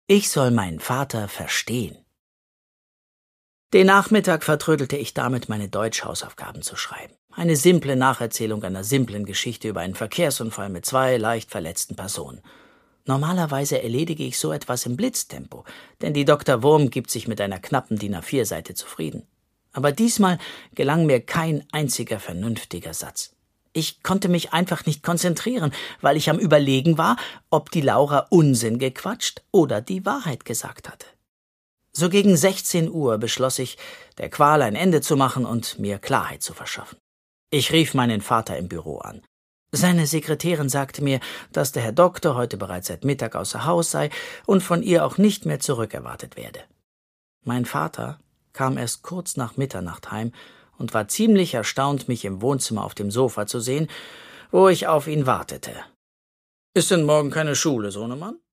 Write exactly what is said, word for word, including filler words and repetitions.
Ich soll meinen Vater verstehen. Den Nachmittag vertrödelte ich damit, meine Deutschhausaufgaben zu schreiben. Eine simple Nacherzählung einer simplen Geschichte über einen Verkehrsunfall mit zwei leicht verletzten Personen. Normalerweise erledige ich so etwas im Blitztempo, denn die Doktor Wurm gibt sich mit einer knappen D I N A vier Seite zufrieden. Aber diesmal gelang mir kein einziger vernünftiger Satz. Ich konnte mich einfach nicht konzentrieren, weil ich am Überlegen war, ob die Laura Unsinn gequatscht oder die Wahrheit gesagt hatte. So gegen sechzehn Uhr beschloss ich, der Qual ein Ende zu machen und mir Klarheit zu verschaffen. Ich rief meinen Vater im Büro an. Seine Sekretärin sagte mir, dass der Herr Doktor heute bereits seit Mittag außer Haus sei und von ihr auch nicht mehr zurückerwartet werde. Mein Vater kam erst kurz nach Mitternacht heim und war ziemlich erstaunt, mich im Wohnzimmer auf dem Sofa zu sehen, wo ich auf ihn wartete. »Ist denn morgen keine Schule, Sohnemann?«